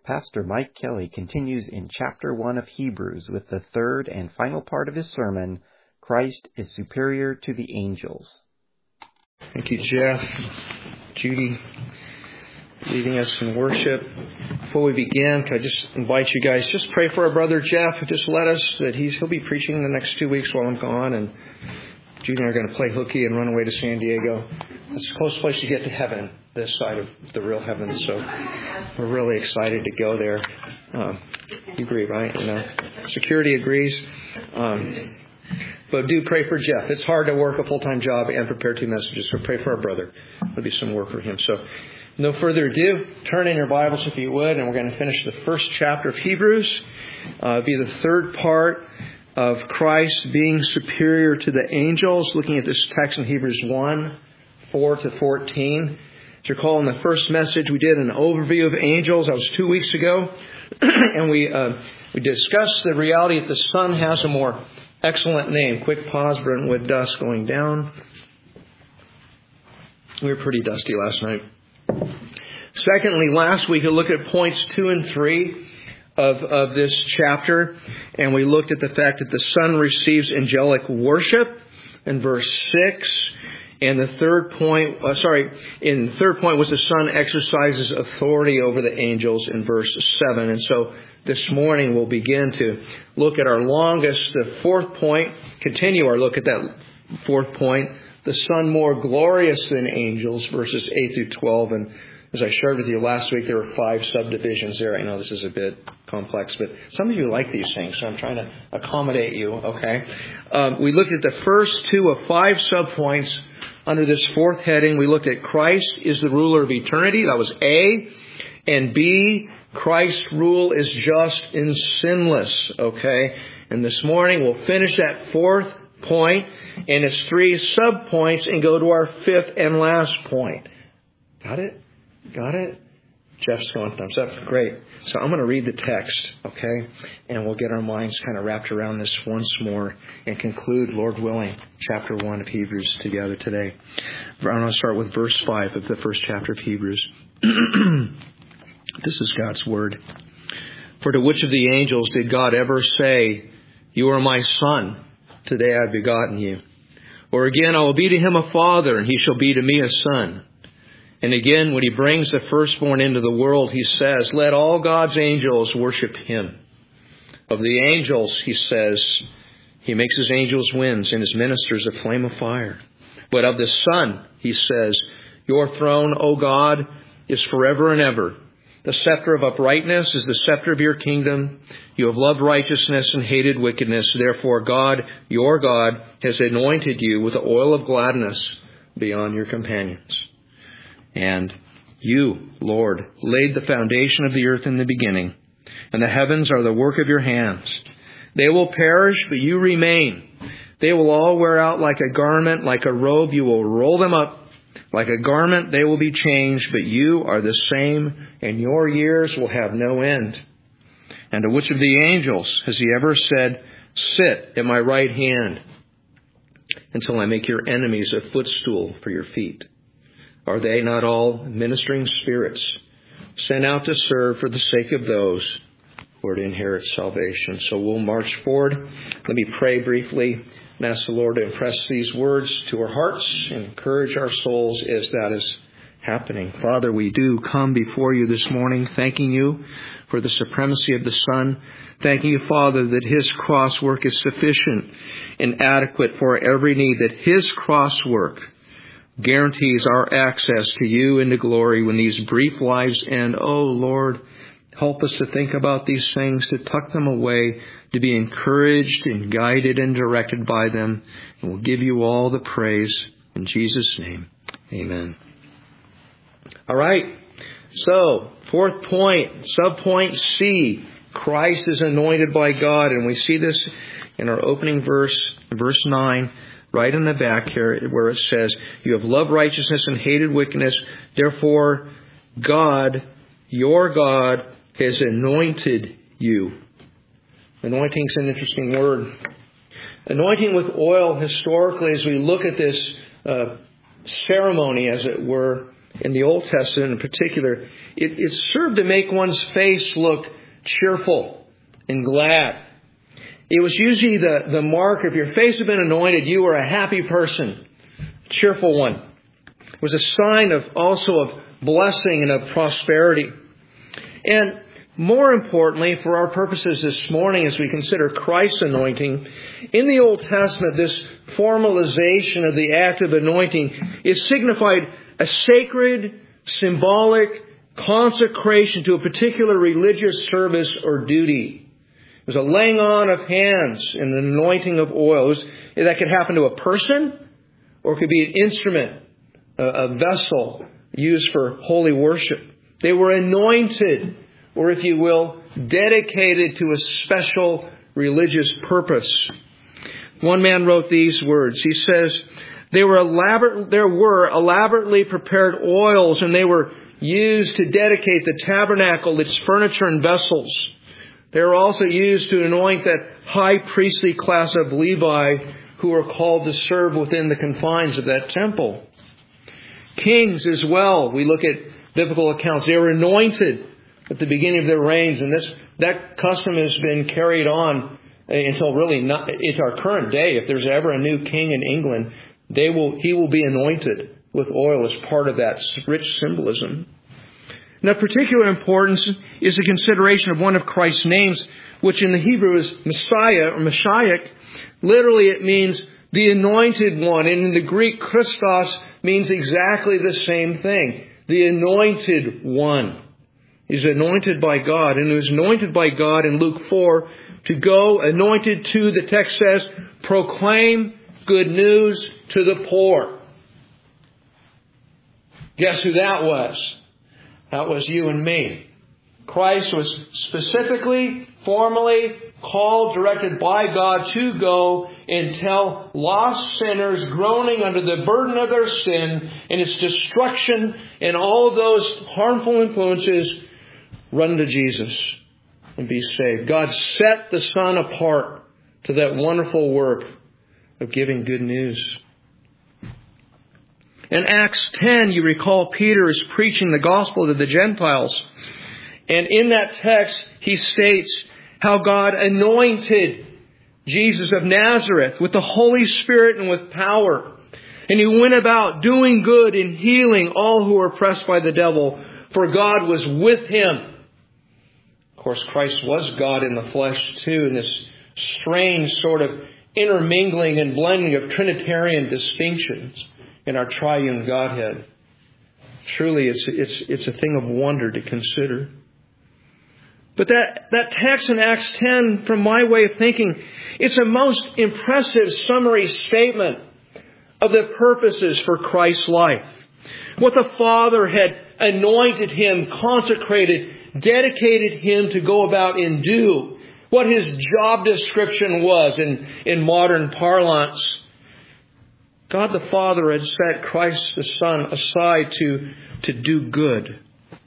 Pastor Mike Kelly continues in chapter 1 of Hebrews with the third and final part of his sermon, Christ is superior to the angels. Thank you, Jeff, Judy, leading us in worship. Before we begin, can I just invite you guys, just pray for our brother Jeff. Just let us, that he'll be preaching the next 2 weeks while I'm gone, and Judy and I are going to play hooky and run away to San Diego. It's the closest place to get to heaven, this side of the real heaven, so we're really excited to go there. You agree, right? Security agrees. But do pray for Jeff. It's hard to work a full-time job and prepare 2 messages, so pray for our brother. There'll be some work for him. So no further ado, turn in your Bibles if you would, and we're going to finish the first chapter of Hebrews. Be the third part of Christ being superior to the angels, looking at this text in Hebrews 1, 4 to 14. As you recall, in the first message, we did an overview of angels. That was 2 weeks ago. And we discussed the reality that the Son has a more excellent name. Quick pause, Brentwood dust going down. We were pretty dusty last night. Secondly, last week we looked at points 2 and 3 of this chapter, and we looked at the fact that the Son receives angelic worship in verse 6. And the third point, in the third point was the Son exercises authority over the angels in verse 7. And so this morning we'll begin to look at our longest, the fourth point, continue our look at that fourth point, the Son more glorious than angels, verses 8 through 12. And as I shared with you last week, there were 5 subdivisions there. I know this is a bit complex, but some of you like these things, so I'm trying to accommodate you, okay? We looked at the first 2 of 5 subpoints under this fourth heading. We looked at Christ is the ruler of eternity. That was A. And B, Christ's rule is just and sinless, okay? And this morning we'll finish that fourth point and its 3 subpoints and go to our fifth and last point. Got it? Got it? Jeff's going thumbs up. Great. So I'm going to read the text, okay? And we'll get our minds kind of wrapped around this once more and conclude, Lord willing, chapter 1 of Hebrews together today. I'm going to start with verse 5 of the first chapter of Hebrews. This is God's word. For to which of the angels did God ever say, "You are my son, today I have begotten you"? Or again, I will be to him a father, and he shall be to me a son. And again, when he brings the firstborn into the world, he says, "Let all God's angels worship him." Of the angels, he says, he makes his angels winds and his ministers a flame of fire. But of the Son, he says, "Your throne, O God, is forever and ever. The scepter of uprightness is the scepter of your kingdom. You have loved righteousness and hated wickedness. Therefore, God, your God, has anointed you with the oil of gladness beyond your companions. And you, Lord, laid the foundation of the earth in the beginning, and the heavens are the work of your hands. They will perish, but you remain. They will all wear out like a garment, like a robe. You will roll them up. Like a garment, they will be changed, but you are the same, and your years will have no end. And to which of the angels has he ever said, "Sit at my right hand until I make your enemies a footstool for your feet"? Are they not all ministering spirits sent out to serve for the sake of those who are to inherit salvation? So we'll march forward. Let me pray briefly and ask the Lord to impress these words to our hearts and encourage our souls as that is happening. Father, we do come before you this morning, thanking you for the supremacy of the Son. Thanking you, Father, that his cross work is sufficient and adequate for every need, that his cross work guarantees our access to you and to glory when these brief lives end. Oh, Lord, help us to think about these things, to tuck them away, to be encouraged and guided and directed by them. And we'll give you all the praise. In Jesus' name, amen. All right. So, fourth point, subpoint C, Christ is anointed by God. And we see this in our opening verse, verse 9. Right in the back here where it says, "You have loved righteousness and hated wickedness. Therefore, God, your God, has anointed you." Anointing is an interesting word. Anointing with oil, historically, as we look at this ceremony, as it were, in the Old Testament in particular, it served to make one's face look cheerful and glad. It was usually the mark, if your face had been anointed, you were a happy person, a cheerful one. It was a sign also of blessing and of prosperity. And more importantly, for our purposes this morning, as we consider Christ's anointing, in the Old Testament, this formalization of the act of anointing is signified a sacred, symbolic consecration to a particular religious service or duty. It was a laying on of hands and an anointing of oil. That could happen to a person, or it could be an instrument, a vessel used for holy worship. They were anointed, or if you will, dedicated to a special religious purpose. One man wrote these words. He says, there were elaborately prepared oils, and they were used to dedicate the tabernacle, its furniture and vessels. They were also used to anoint that high priestly class of Levi who were called to serve within the confines of that temple. Kings as well, we look at biblical accounts, they were anointed at the beginning of their reigns, and that custom has been carried on until really it's our current day. If there's ever a new king in England, he will be anointed with oil as part of that rich symbolism. Now, of particular importance is the consideration of one of Christ's names, which in the Hebrew is Messiah or Mashiach. Literally, it means the anointed one. And in the Greek, Christos means exactly the same thing. The anointed one. He's anointed by God. And he was anointed by God in Luke 4 to go, anointed to, the text says, proclaim good news to the poor. Guess who that was? That was you and me. Christ was specifically, formally called, directed by God to go and tell lost sinners groaning under the burden of their sin and its destruction and all those harmful influences, run to Jesus and be saved. God set the Son apart to that wonderful work of giving good news. In Acts 10, you recall Peter is preaching the gospel to the Gentiles. And in that text, he states how God anointed Jesus of Nazareth with the Holy Spirit and with power. And he went about doing good and healing all who were oppressed by the devil, for God was with him. Of course, Christ was God in the flesh too, in this strange sort of intermingling and blending of Trinitarian distinctions in our triune Godhead. Truly, it's a thing of wonder to consider. But that text in Acts 10, from my way of thinking, it's a most impressive summary statement of the purposes for Christ's life. What the Father had anointed him, consecrated, dedicated him to go about and do. What his job description was in modern parlance. God the Father had set Christ the Son aside to do good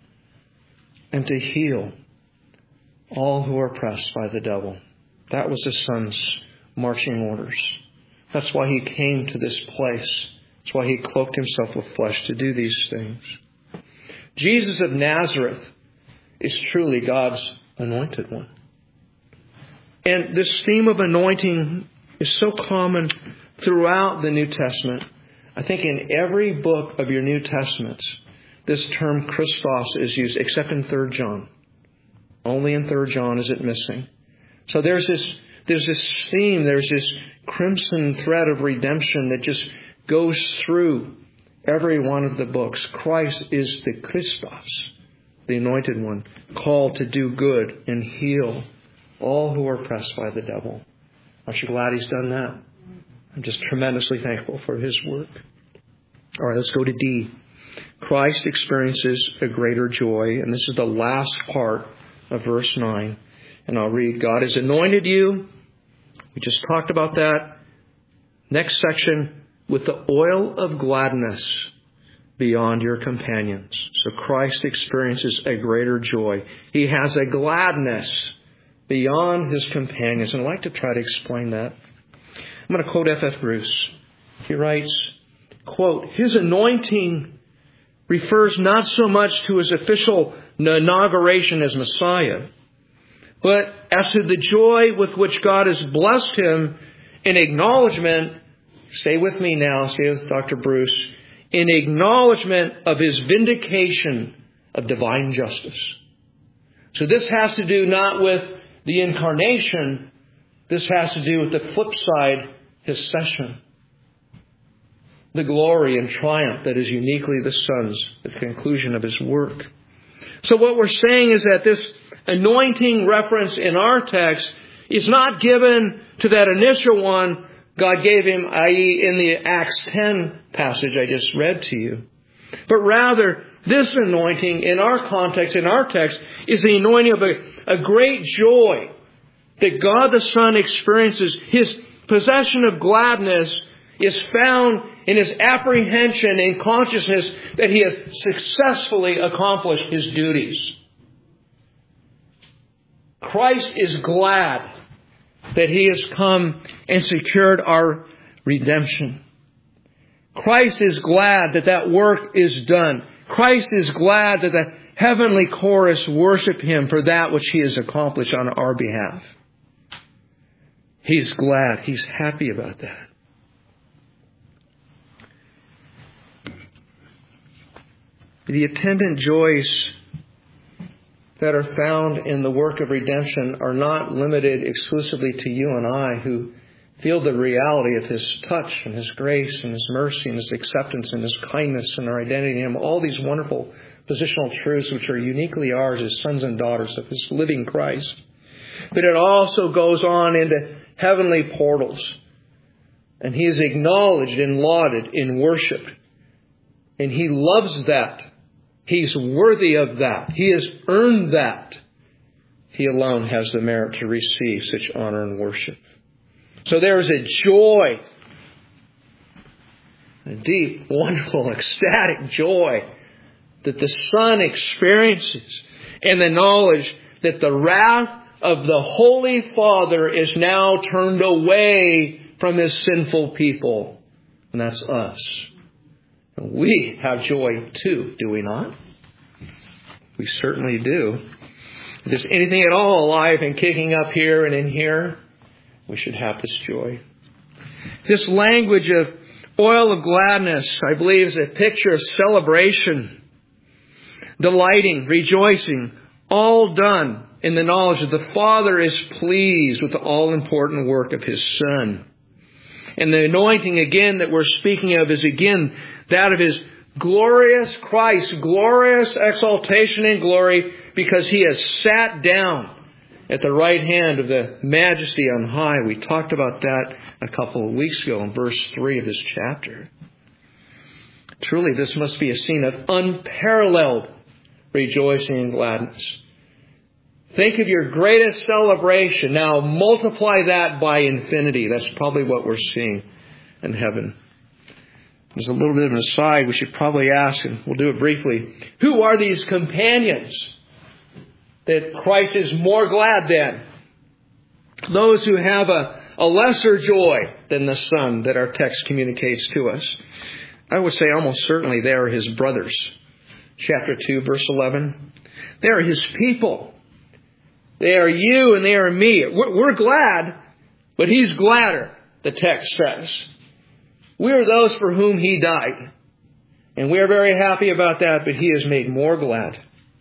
and to heal all who are oppressed by the devil. That was the Son's marching orders. That's why he came to this place. That's why he cloaked himself with flesh to do these things. Jesus of Nazareth is truly God's anointed one. And this theme of anointing is so common throughout the New Testament. I think in every book of your New Testament, this term Christos is used, except in 3 John. Only in 3 John is it missing. So there's this theme, there's this crimson thread of redemption that just goes through every one of the books. Christ is the Christos, the anointed one, called to do good and heal all who are oppressed by the devil. Aren't you glad he's done that? I'm just tremendously thankful for his work. All right, let's go to D. Christ experiences a greater joy. And this is the last part of verse 9. And I'll read, God has anointed you. We just talked about that. Next section, with the oil of gladness beyond your companions. So Christ experiences a greater joy. He has a gladness beyond his companions. And I'd like to try to explain that. I'm going to quote F.F. Bruce. He writes, quote, his anointing refers not so much to his official inauguration as Messiah, but as to the joy with which God has blessed him in acknowledgement, stay with me now, stay with Dr. Bruce, in acknowledgement of his vindication of divine justice. So this has to do not with the incarnation, this has to do with the flip side, his session. The glory and triumph that is uniquely the Son's, the conclusion of his work. So what we're saying is that this anointing reference in our text is not given to that initial one God gave him, i.e. in the Acts 10 passage I just read to you. But rather, this anointing in our context, in our text, is the anointing of a great joy that God the Son experiences. His possession of gladness is found in his apprehension and consciousness that he has successfully accomplished his duties. Christ is glad that he has come and secured our redemption. Christ is glad that that work is done. Christ is glad that the heavenly chorus worship him for that which he has accomplished on our behalf. He's glad. He's happy about that. The attendant joys that are found in the work of redemption are not limited exclusively to you and I who feel the reality of his touch and his grace and his mercy and his acceptance and his kindness and our identity in him. All these wonderful positional truths which are uniquely ours as sons and daughters of his living Christ. But it also goes on into heavenly portals. And he is acknowledged and lauded and worshipped. And he loves that. He's worthy of that. He has earned that. He alone has the merit to receive such honor and worship. So there is a joy, a deep, wonderful, ecstatic joy that the Son experiences in the knowledge that the wrath of the Holy Father is now turned away from his sinful people. And that's us. We have joy too, do we not? We certainly do. If there's anything at all alive and kicking up here and in here, we should have this joy. This language of oil of gladness, I believe, is a picture of celebration, delighting, rejoicing, all done in the knowledge that the Father is pleased with the all-important work of his Son. And the anointing, again, that we're speaking of is, again, that of his glorious Christ, glorious exaltation and glory, because he has sat down at the right hand of the majesty on high. We talked about that a couple of weeks ago in verse 3 of this chapter. Truly, this must be a scene of unparalleled rejoicing and gladness. Think of your greatest celebration. Now multiply that by infinity. That's probably what we're seeing in heaven. There's a little bit of an aside we should probably ask, and we'll do it briefly. Who are these companions that Christ is more glad than? Those who have a lesser joy than the Son that our text communicates to us. I would say almost certainly they are his brothers. Chapter 2, verse 11. They are his people. They are you and they are me. We're glad, but he's gladder, the text says. We are those for whom he died. And we are very happy about that, but he is made more glad.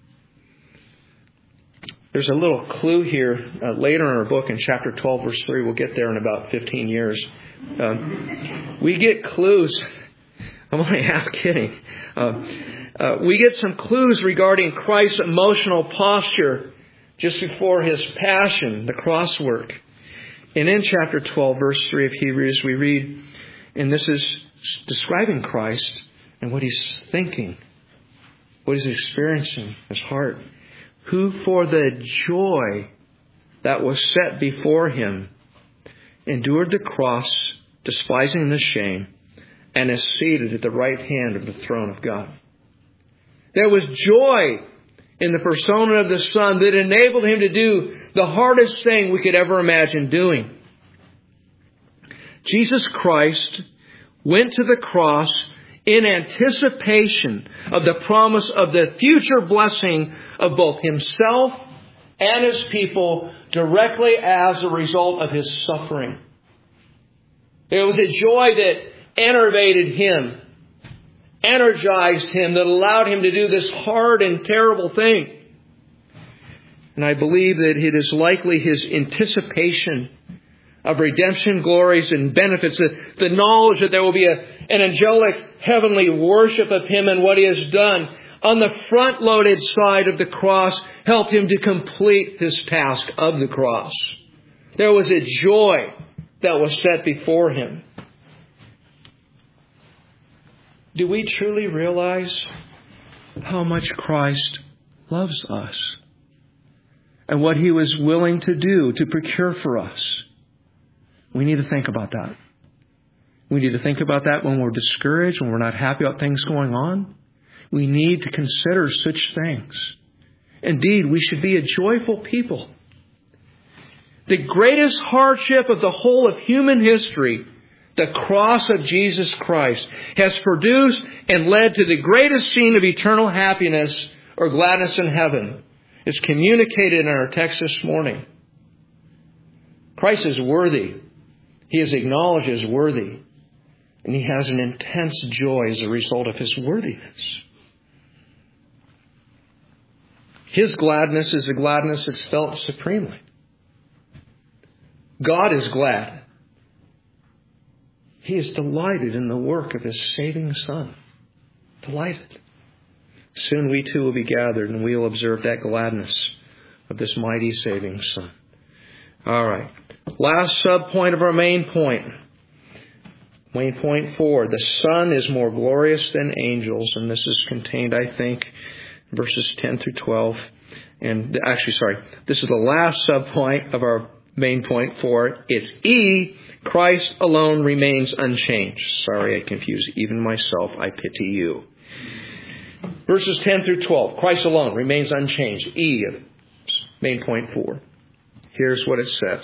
There's a little clue here later in our book in chapter 12, verse 3. We'll get there in about 15 years. We get clues. I'm only half kidding. We get some clues regarding Christ's emotional posture just before his passion, the cross work. And in chapter 12, verse 3 of Hebrews, we read, and this is describing Christ and what he's thinking, what he's experiencing, his heart. Who for the joy that was set before him endured the cross, despising the shame, and is seated at the right hand of the throne of God. There was joy in the persona of the Son that enabled him to do the hardest thing we could ever imagine doing. Jesus Christ went to the cross in anticipation of the promise of the future blessing of both himself and his people directly as a result of his suffering. It was a joy that enervated him, energized him, that allowed him to do this hard and terrible thing. And I believe that it is likely his anticipation of redemption, glories, and benefits, the knowledge that there will be an angelic heavenly worship of him and what he has done on the front-loaded side of the cross helped him to complete his task of the cross. There was a joy that was set before him. Do we truly realize how much Christ loves us and what he was willing to do to procure for us? We need to think about that. We need to think about that when we're discouraged, when we're not happy about things going on. We need to consider such things. Indeed, we should be a joyful people. The greatest hardship of the whole of human history, the cross of Jesus Christ, has produced and led to the greatest scene of eternal happiness or gladness in heaven. It's communicated in our text this morning. Christ is worthy. He is acknowledged as worthy. And he has an intense joy as a result of his worthiness. His gladness is a gladness that's felt supremely. God is glad. He is delighted in the work of his saving Son. Delighted. Soon we too will be gathered and we will observe that gladness of this mighty saving Son. All right. Last sub-point of our main point. Main point 4. The Son is more glorious than angels. And this is contained, I think, in verses 10 through 12. And actually, this is the last sub-point of our main point 4. It's E. Christ alone remains unchanged. Sorry, I confuse even myself. I pity you. Verses 10 through 12. Christ alone remains unchanged. E. Main point 4. Here's what it says.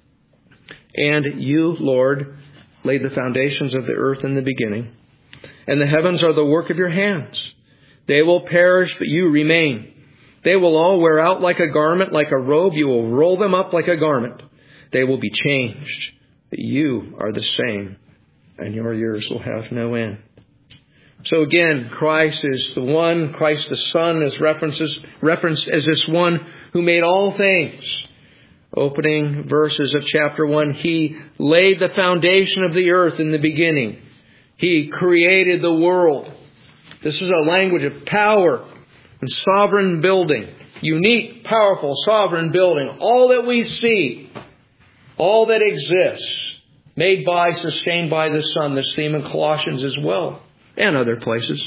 And you, Lord, laid the foundations of the earth in the beginning, and the heavens are the work of your hands. They will perish, but you remain. They will all wear out like a garment, like a robe. You will roll them up like a garment. They will be changed, but you are the same, and your years will have no end. So again, Christ is the one, Christ the Son is referenced as this one who made all things. Opening verses of chapter 1, He laid the foundation of the earth in the beginning. He created the world. This is a language of power and sovereign building. Unique, powerful, sovereign building. All that we see, all that exists, made by, sustained by the Son. This theme in Colossians as well, and other places.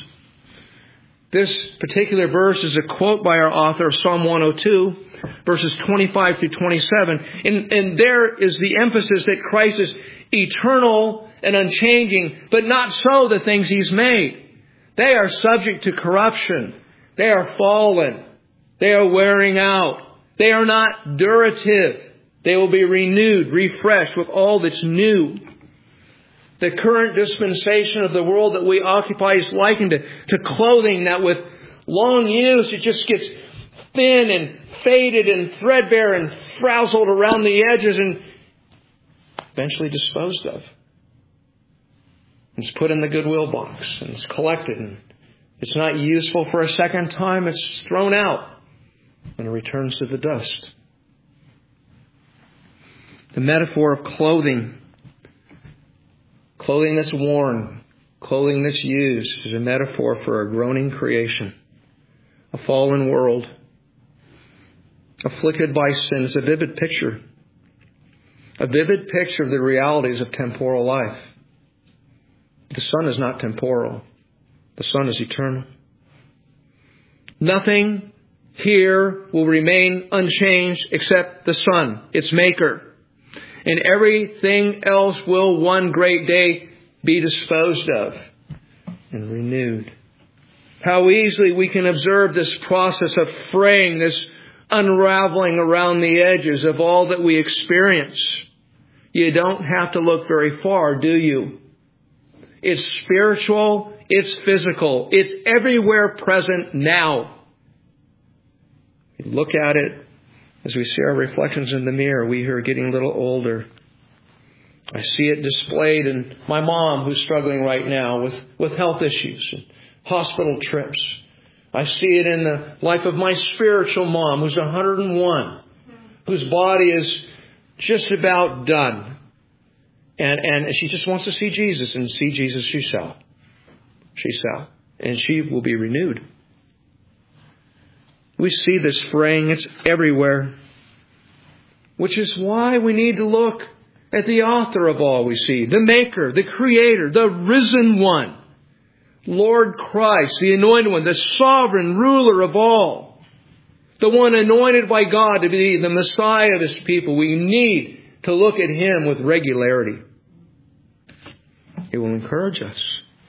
This particular verse is a quote by our author of Psalm 102, verses 25 through 27. And there is the emphasis that Christ is eternal and unchanging, but not so the things He's made. They are subject to corruption. They are fallen. They are wearing out. They are not durative. They will be renewed, refreshed with all that's new. The current dispensation of the world that we occupy is likened to clothing that with long use, it just gets thin and faded and threadbare and frazzled around the edges and eventually disposed of. It's put in the Goodwill box and it's collected, and it's not useful for a second time. It's thrown out and it returns to the dust. The metaphor of clothing that's worn, clothing that's used, is a metaphor for a groaning creation, a fallen world, afflicted by sin. It's a vivid picture of the realities of temporal life. The Son is not temporal. The Son is eternal. Nothing here will remain unchanged except the Son, its maker. And everything else will one great day be disposed of and renewed. How easily we can observe this process of fraying, this unraveling around the edges of all that we experience. You don't have to look very far, do you? It's spiritual, It's physical. It's everywhere present now. We look at it as we see our reflections in the mirror. We are getting a little older. I see it displayed in my mom, who's struggling right now with health issues and hospital trips. I see it in the life of my spiritual mom, who's 101, whose body is just about done. And she just wants to see Jesus, and see Jesus she shall. She shall. And she will be renewed. We see this fraying. It's everywhere. Which is why we need to look at the author of all we see. The Maker, the Creator, the Risen One. Lord Christ, the Anointed One, the Sovereign Ruler of all. The one anointed by God to be the Messiah of His people. We need to look at Him with regularity. It will encourage us.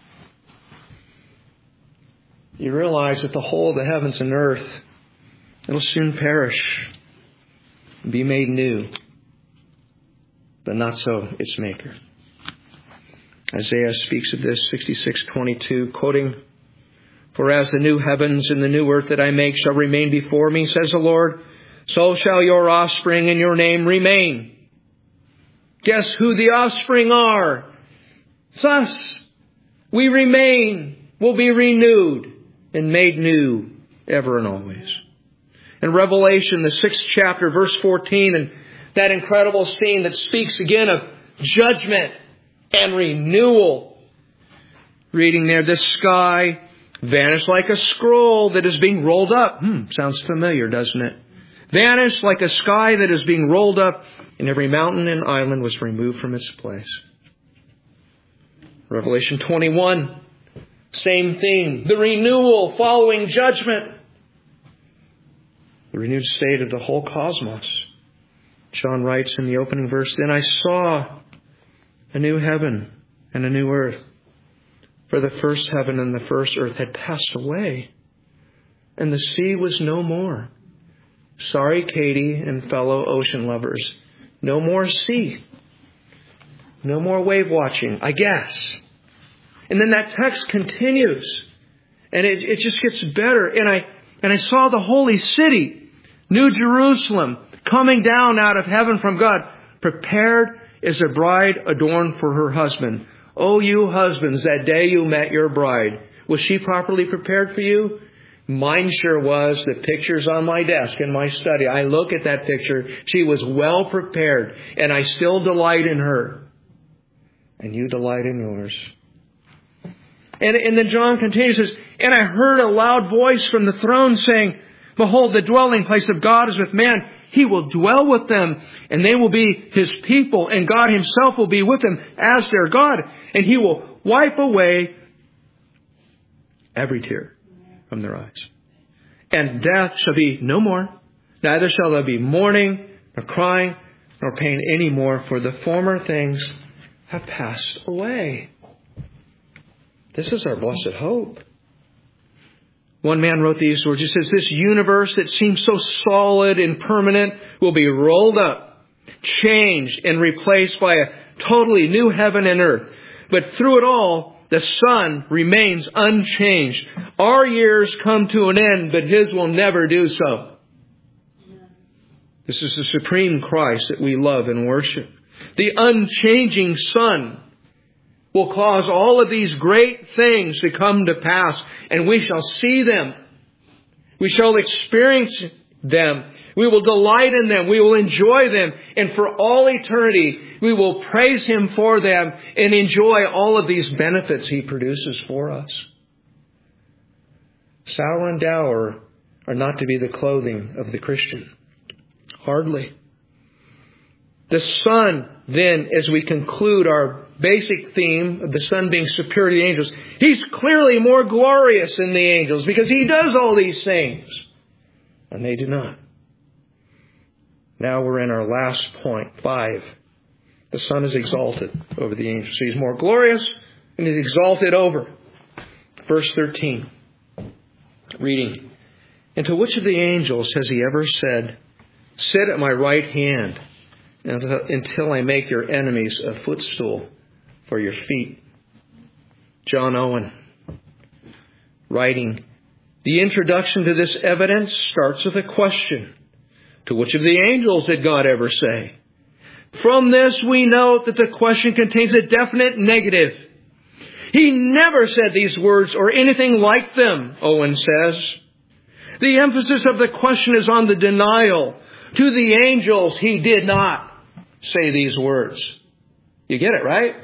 You realize that the whole of the heavens and earth, it'll soon perish, be made new, but not so its Maker. Isaiah speaks of this, 66:22, quoting, "For as the new heavens and the new earth that I make shall remain before me, says the Lord, so shall your offspring and your name remain." Guess who the offspring are? It's us. We remain, will be renewed and made new ever and always. In Revelation, the 6th chapter, verse 14, and that incredible scene that speaks again of judgment and renewal. Reading there, the sky vanished like a scroll that is being rolled up. Sounds familiar, doesn't it? Vanished like a sky that is being rolled up, and every mountain and island was removed from its place. Revelation 21, same theme. The renewal following judgment. The renewed state of the whole cosmos. John writes in the opening verse, "Then I saw a new heaven and a new earth. For the first heaven and the first earth had passed away, and the sea was no more." Sorry, Katie and fellow ocean lovers. No more sea. No more wave watching, I guess. And then that text continues. And it just gets better. And I saw the holy city, New Jerusalem, coming down out of heaven from God, prepared as a bride adorned for her husband. Oh, you husbands, that day you met your bride, was she properly prepared for you? Mine sure was. The picture's on my desk in my study. I look at that picture. She was well prepared, and I still delight in her. And you delight in yours. And then John continues, says, "And I heard a loud voice from the throne saying, Behold, the dwelling place of God is with man. He will dwell with them, and they will be His people, and God Himself will be with them as their God. And He will wipe away every tear from their eyes. And death shall be no more. Neither shall there be mourning, nor crying, nor pain any more, for the former things have passed away." This is our blessed hope. One man wrote these words. He says, "This universe that seems so solid and permanent will be rolled up, changed, and replaced by a totally new heaven and earth. But through it all, the sun remains unchanged. Our years come to an end, but His will never do so." This is the supreme Christ that we love and worship. The unchanging sun will cause all of these great things to come to pass, and we shall see them. We shall experience them. We will delight in them. We will enjoy them. And for all eternity, we will praise Him for them and enjoy all of these benefits He produces for us. Sour and dour are not to be the clothing of the Christian. Hardly. The sun, then, as we conclude our basic theme of the Son being superior to the angels, He's clearly more glorious than the angels because He does all these things, and they do not. Now we're in our last point, 5. The Son is exalted over the angels. So He's more glorious and He's exalted over. Verse 13. Reading. "And to which of the angels has He ever said, 'Sit at my right hand until I make your enemies a footstool for your feet'?" John Owen writing, the introduction to this evidence starts with a question. To which of the angels did God ever say? From this we note that the question contains a definite negative. He never said these words or anything like them, Owen says. The emphasis of the question is on the denial. To the angels, he did not say these words. You get it, right?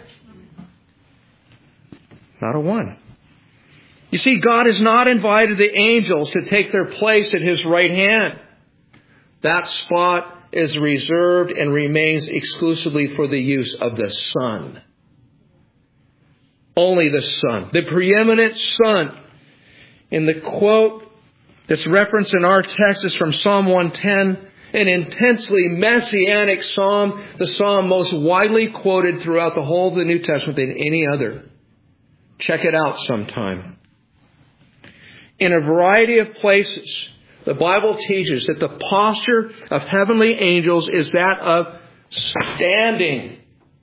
Not a one. You see, God has not invited the angels to take their place at His right hand. That spot is reserved and remains exclusively for the use of the Son. Only the Son. The preeminent Son. In the quote that's referenced in our text is from Psalm 110, an intensely messianic psalm, the psalm most widely quoted throughout the whole of the New Testament than any other. Check it out sometime. In a variety of places, the Bible teaches that the posture of heavenly angels is that of standing.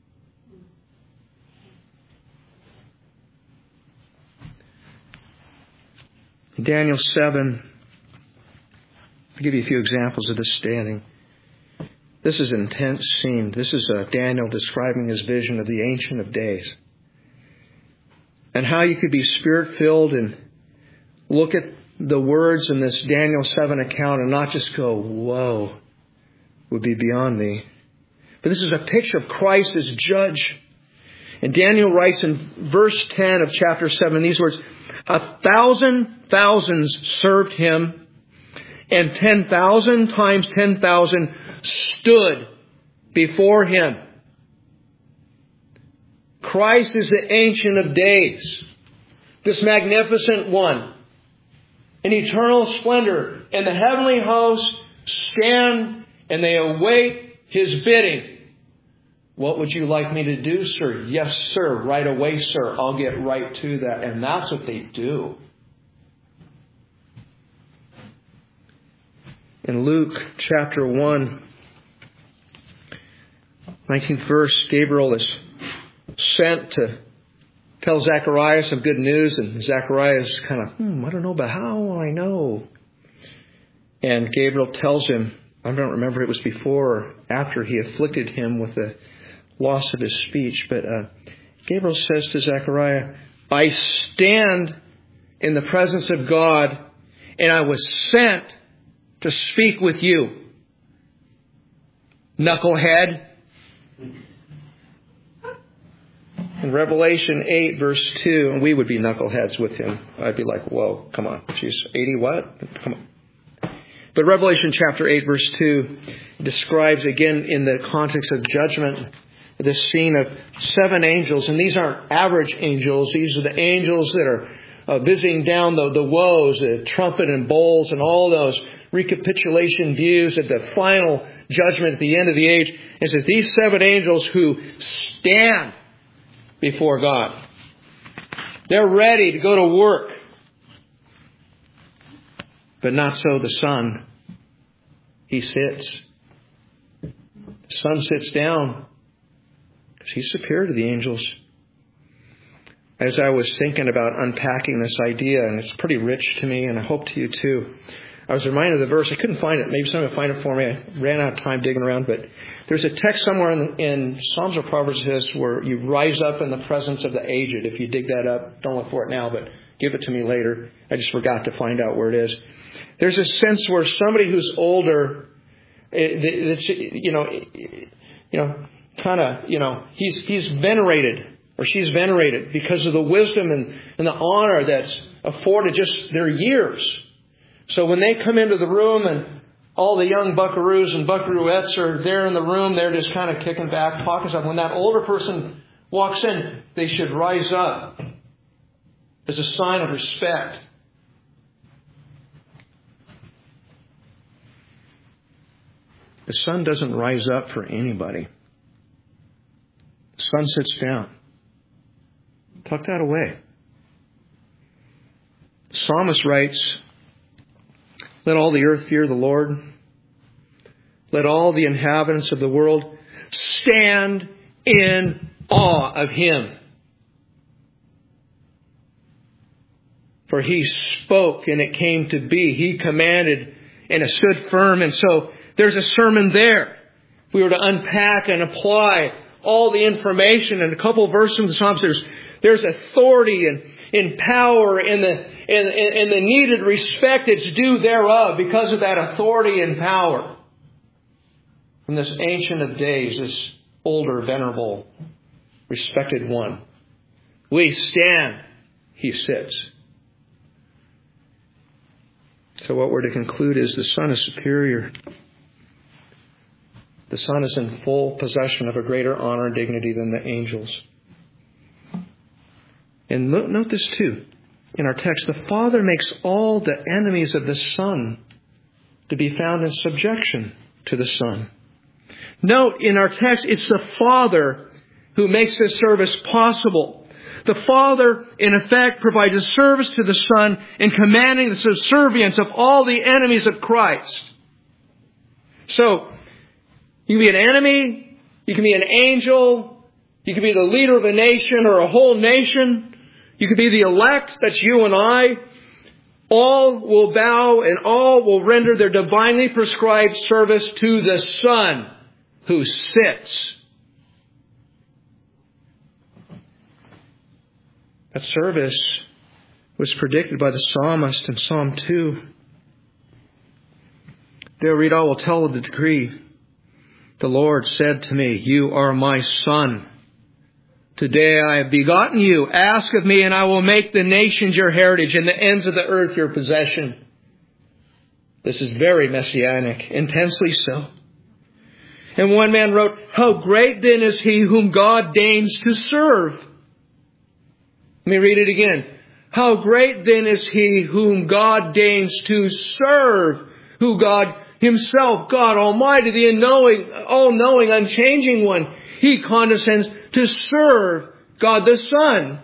In Daniel 7, I'll give you a few examples of this standing. This is an intense scene. This is Daniel describing his vision of the Ancient of Days. And how you could be Spirit-filled and look at the words in this Daniel 7 account and not just go, whoa, would be beyond me. But this is a picture of Christ as judge. And Daniel writes in verse 10 of chapter 7 these words, 1,000 thousands served him, and 10,000 times 10,000 stood before him. Christ is the Ancient of Days, this magnificent one. In eternal splendor, and the heavenly hosts stand and they await His bidding. What would you like me to do, sir? Yes, sir. Right away, sir. I'll get right to that. And that's what they do. In Luke chapter 1, 19th verse, Gabriel is sent to tell Zacharias some good news, and Zacharias kind of, I don't know, but how will I know? And Gabriel tells him, I don't remember if it was before or after he afflicted him with the loss of his speech, but Gabriel says to Zechariah, I stand in the presence of God, and I was sent to speak with you. Knucklehead. In Revelation 8, verse 2, and we would be knuckleheads with him. I'd be like, whoa, come on. She's 80 what? Come on. But Revelation chapter 8, verse 2 describes, again, in the context of judgment, this scene of 7 angels. And these aren't average angels. These are the angels that are visiting down the woes, the trumpet and bowls, and all those recapitulation views of the final judgment at the end of the age. It says these 7 angels who stand before God. They're ready to go to work. But not so the Son. He sits. The Son sits down because He's superior to the angels. As I was thinking about unpacking this idea, and it's pretty rich to me, and I hope to you too, I was reminded of the verse. I couldn't find it. Maybe someone will find it for me. I ran out of time digging around. But there's a text somewhere in Psalms or Proverbs says where you rise up in the presence of the aged. If you dig that up, don't look for it now, but give it to me later. I just forgot to find out where it is. There's a sense where somebody who's older, he's venerated or she's venerated because of the wisdom and the honor that's afforded just their years. So when they come into the room and all the young buckaroos and buckarooettes are there in the room, they're just kind of kicking back, talking stuff. When that older person walks in, they should rise up as a sign of respect. The Son doesn't rise up for anybody. The Son sits down. Tuck that away. The psalmist writes, let all the earth fear the Lord. Let all the inhabitants of the world stand in awe of Him. For He spoke and it came to be. He commanded and it stood firm. And so there's a sermon there. If we were to unpack and apply all the information in a couple of verses from the Psalms, there's authority and power and the needed respect that's due thereof because of that authority and power. From this Ancient of Days, this older, venerable, respected one. We stand, He sits. So what we're to conclude is the Son is superior. The Son is in full possession of a greater honor and dignity than the angels. And note this too. In our text, the Father makes all the enemies of the Son to be found in subjection to the Son. Note, in our text, it's the Father who makes this service possible. The Father, in effect, provides a service to the Son in commanding the subservience of all the enemies of Christ. So, you can be an enemy, you can be an angel, you can be the leader of a nation or a whole nation, you can be the elect, that's you and I. All will bow and all will render their divinely prescribed service to the Son who sits. That service was predicted by the psalmist in Psalm 2. There read, I will tell of the decree. The Lord said to me, you are my Son. Today I have begotten you. Ask of me and I will make the nations your heritage and the ends of the earth your possession. This is very messianic, intensely so. And one man wrote, how great then is he whom God deigns to serve. Let me read it again. How great then is he whom God deigns to serve, who God Himself, God Almighty, the all-knowing, unchanging one, He condescends to serve God the Son.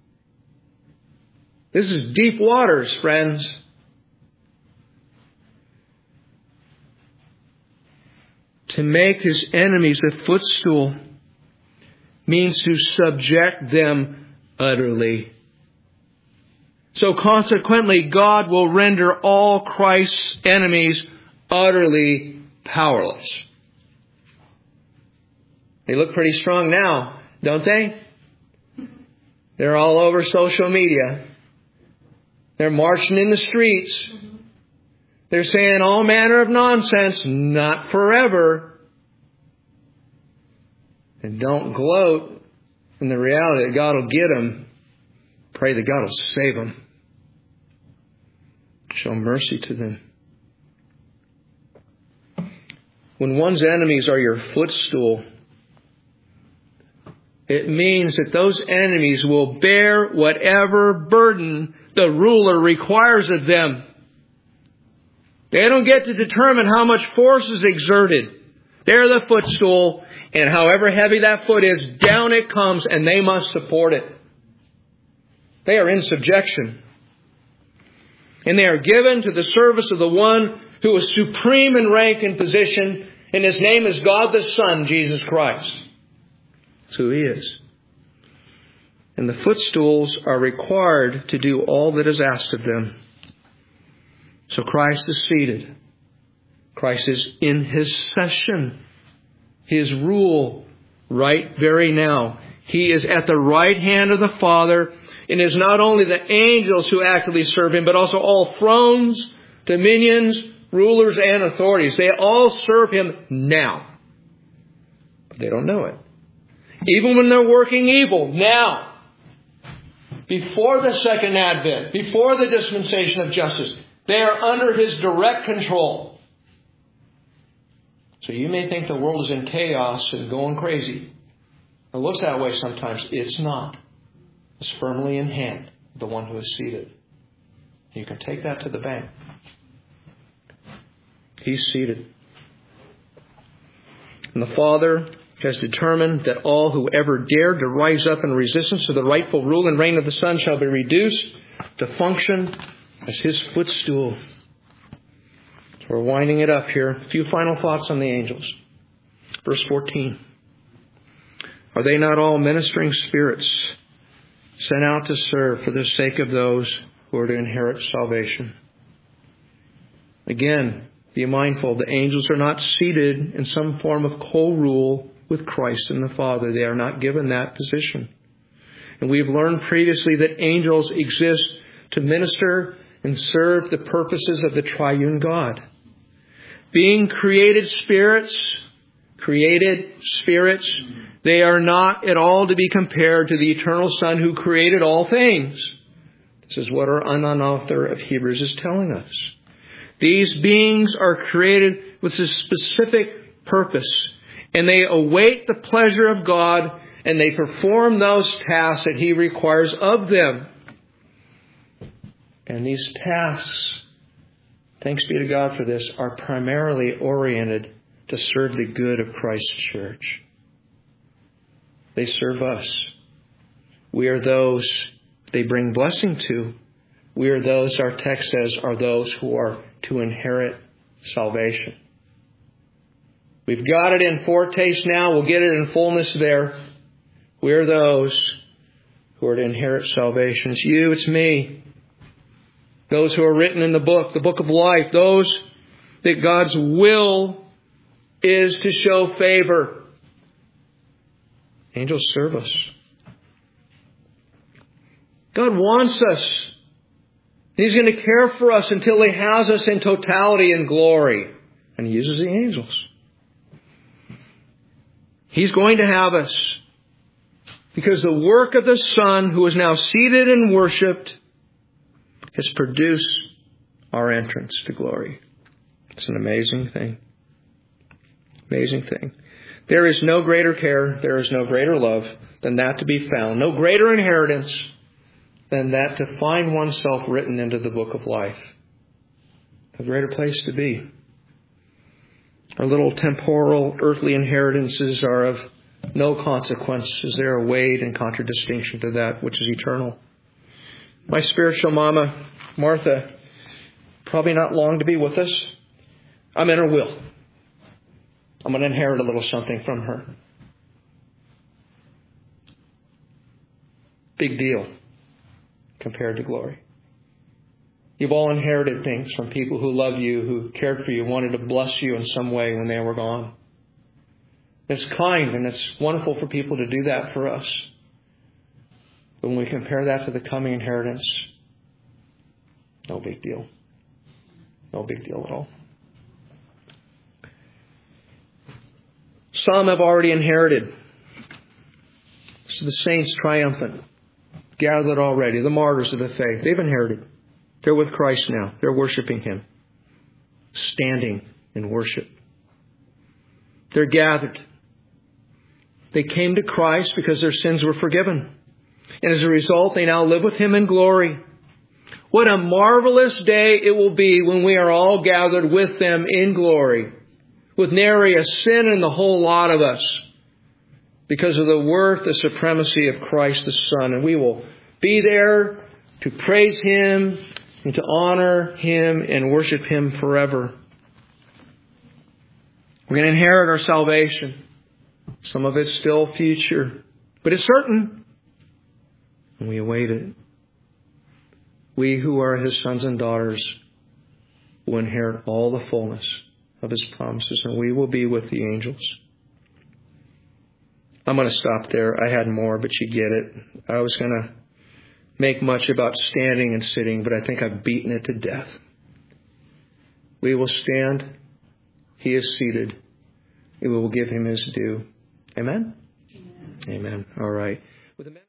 This is deep waters, friends. To make His enemies a footstool means to subject them utterly. So consequently, God will render all Christ's enemies utterly powerless. They look pretty strong now, don't they? They're all over social media. They're marching in the streets. They're saying all manner of nonsense, not forever. And don't gloat in the reality that God will get them. Pray that God will save them. Show mercy to them. When one's enemies are your footstool, it means that those enemies will bear whatever burden the ruler requires of them. They don't get to determine how much force is exerted. They're the footstool, and however heavy that foot is, down it comes, and they must support it. They are in subjection. And they are given to the service of the one who is supreme in rank and position, and His name is God the Son, Jesus Christ. That's who He is. And the footstools are required to do all that is asked of them. So Christ is seated. Christ is in His session, His rule, right very now. He is at the right hand of the Father, and it is not only the angels who actively serve Him, but also all thrones, dominions, rulers, and authorities. They all serve Him now. But they don't know it. Even when they're working evil, now, before the second advent, before the dispensation of justice, they are under His direct control. So you may think the world is in chaos and going crazy. It looks that way sometimes. It's not. It's firmly in hand, the one who is seated. You can take that to the bank. He's seated. And the Father has determined that all who ever dared to rise up in resistance to the rightful rule and reign of the Son shall be reduced to function as His footstool. So we're winding it up here. A few final thoughts on the angels. Verse 14. Are they not all ministering spirits sent out to serve for the sake of those who are to inherit salvation. Again, be mindful, the angels are not seated in some form of co-rule with Christ and the Father. They are not given that position. And we've learned previously that angels exist to minister and serve the purposes of the triune God. Being created spirits, they are not at all to be compared to the eternal Son who created all things. This is what our author of Hebrews is telling us. These beings are created with a specific purpose, and they await the pleasure of God, and they perform those tasks that He requires of them. And these tasks, thanks be to God for this, are primarily oriented to serve the good of Christ's church. They serve us. We are those they bring blessing to. We are those, our text says, are those who are to inherit salvation. We've got it in foretaste now. We'll get it in fullness there. We are those who are to inherit salvation. It's you, it's me. Those who are written in the book of life. Those that God's will is to show favor. Angels serve us. God wants us. He's going to care for us until He has us in totality and glory. And He uses the angels. He's going to have us. Because the work of the Son, who is now seated and worshipped, has produced our entrance to glory. It's an amazing thing. Amazing thing. There is no greater care, there is no greater love than that to be found. No greater inheritance than that to find oneself written into the book of life. A greater place to be. Our little temporal, earthly inheritances are of no consequence, as they are weighed in contradistinction to that which is eternal. My spiritual mama, Martha, probably not long to be with us. I'm in her will. I'm going to inherit a little something from her. Big deal compared to glory. You've all inherited things from people who love you, who cared for you, wanted to bless you in some way when they were gone. It's kind and it's wonderful for people to do that for us. But when we compare that to the coming inheritance, no big deal. No big deal at all. Some have already inherited. So the saints triumphant, gathered already, the martyrs of the faith, they've inherited. They're with Christ now. They're worshiping Him. Standing in worship. They're gathered. They came to Christ because their sins were forgiven. And as a result, they now live with Him in glory. What a marvelous day it will be when we are all gathered with them in glory. With nary a sin in the whole lot of us. Because of the worth, the supremacy of Christ the Son. And we will be there to praise Him and to honor Him and worship Him forever. We're going to inherit our salvation. Some of it's still future. But it's certain. And we await it. We who are His sons and daughters will inherit all the fullness of His promises. And we will be with the angels. I'm going to stop there. I had more, but you get it. I was going to make much about standing and sitting, but I think I've beaten it to death. We will stand. He is seated. We will give Him His due. Amen? Amen. All right.